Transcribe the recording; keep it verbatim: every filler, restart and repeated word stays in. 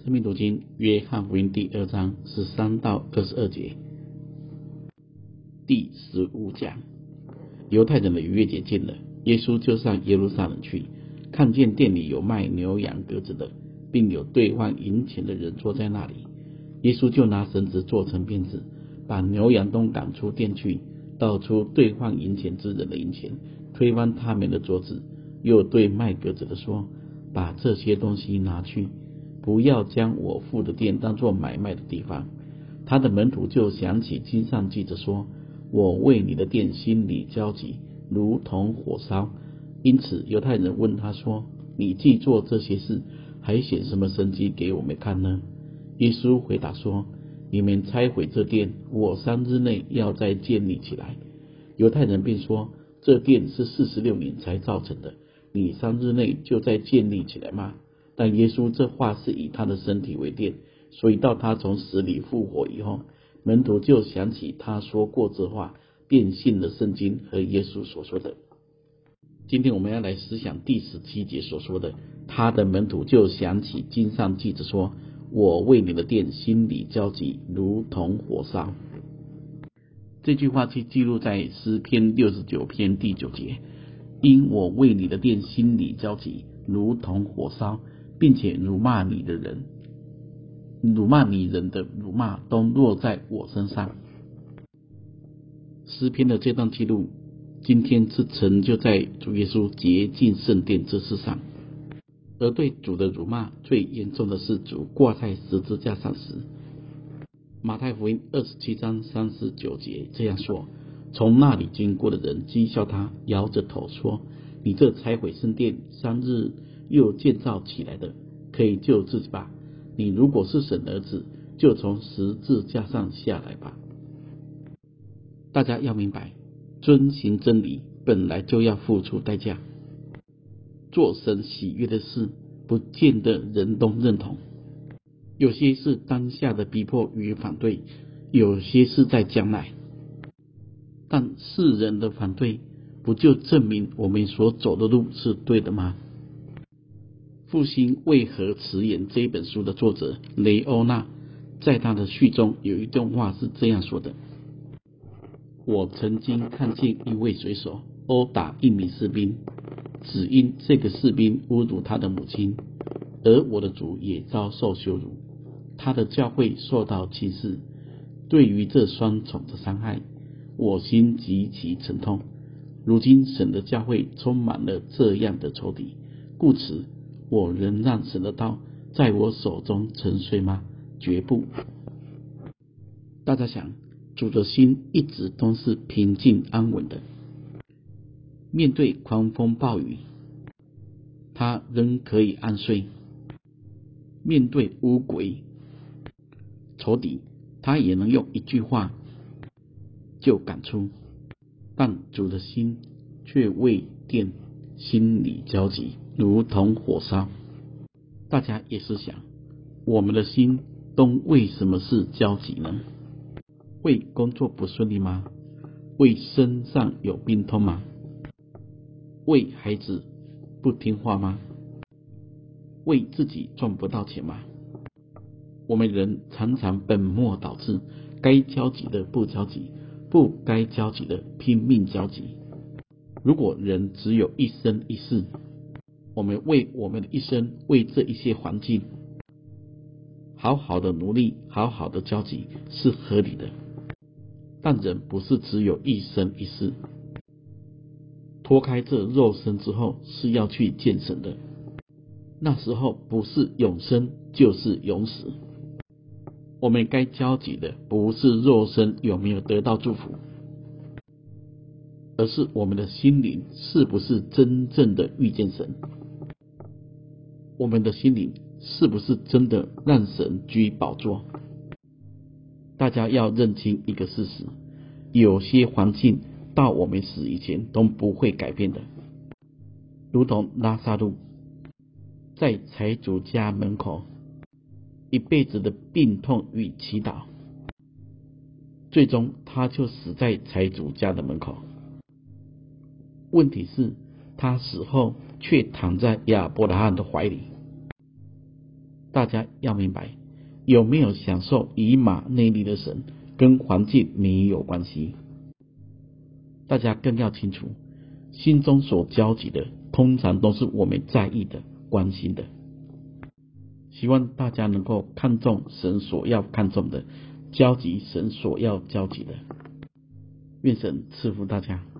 生命读经约翰福音第二章十三到二十二节。第十五讲，犹太人的逾越节近了，耶稣就上耶路撒冷去，看见店里有卖牛羊鸽子的，并有兑换银钱的人坐在那里。耶稣就拿绳子做成辫子，把牛羊都赶出店去，倒出兑换银钱之人的银钱，推翻他们的桌子，又对卖鸽子的说：把这些东西拿去，不要将我父的店当作买卖的地方。他的门徒就想起经上记着说：我为你的店心里焦急，如同火烧。因此犹太人问他说：你既做这些事，还显什么神迹给我们看呢？耶稣回答说：你们拆毁这殿，我三日内要再建立起来。犹太人便说：这殿是四十六年才造成的，你三日内就再建立起来吗？但耶稣这话是以他的身体为殿，所以到他从死里复活以后，门徒就想起他说过这话，便信了圣经和耶稣所说的。今天我们要来思想第十七节所说的，他的门徒就想起经上记着说：我为你的殿心里焦急，如同火烧。这句话是记录在诗篇六十九篇第九节，因我为你的殿心里焦急，如同火烧，并且辱骂你的人，辱骂你人的辱骂都落在我身上。诗篇的这段记录，今天是成就在主耶稣洁净圣殿这事上。而对主的辱骂最严重的是主挂在十字架上时。马太福音二十七章三十九节这样说：从那里经过的人讥笑他，摇着头说：你这拆毁圣殿三日又建造起来的，可以救自己吧？你如果是神儿子，就从十字架上下来吧。大家要明白，遵行真理本来就要付出代价。做神喜悦的事，不见得人都认同。有些是当下的逼迫与反对，有些是在将来。但世人的反对，不就证明我们所走的路是对的吗？复兴为何迟延这一本书的作者雷欧纳，在他的序中有一段话是这样说的：我曾经看见一位水手殴打一名士兵，只因这个士兵侮辱他的母亲，而我的主也遭受羞辱，他的教会受到轻视。对于这双重的伤害，我心极其沉痛。如今神的教会充满了这样的仇敌，故此我仍让神的道在我手中沉睡吗？绝不。大家想，主的心一直都是平静安稳的，面对狂风暴雨，他仍可以安睡；面对乌鬼仇敌，他也能用一句话就赶出。但主的心却为殿心里焦急，如同火烧。大家也是想，我们的心都为什么是焦急呢？为工作不顺利吗？为身上有病痛吗？为孩子不听话吗？为自己赚不到钱吗？我们人常常本末倒置，该焦急的不焦急，不该焦急的拼命焦急。如果人只有一生一世，我们为我们的一生，为这一些环境好好的努力，好好的焦急是合理的。但人不是只有一生一世，脱开这肉身之后是要去见神的，那时候不是永生就是永死。我们该焦急的不是肉身有没有得到祝福，而是我们的心灵是不是真正的遇见神，我们的心灵是不是真的让神居宝座。大家要认清一个事实，有些环境到我们死以前都不会改变的，如同拉撒路在财主家门口一辈子的病痛与祈祷，最终他就死在财主家的门口。问题是他死后却躺在亚伯拉罕的怀里。 大家要明白，有没有享受以马内利的神，跟环境没有关系。大家更要清楚，心中所焦急的，通常都是我们在意的、关心的。希望大家能够看重神所要看重的，焦急神所要焦急的。愿神赐福大家。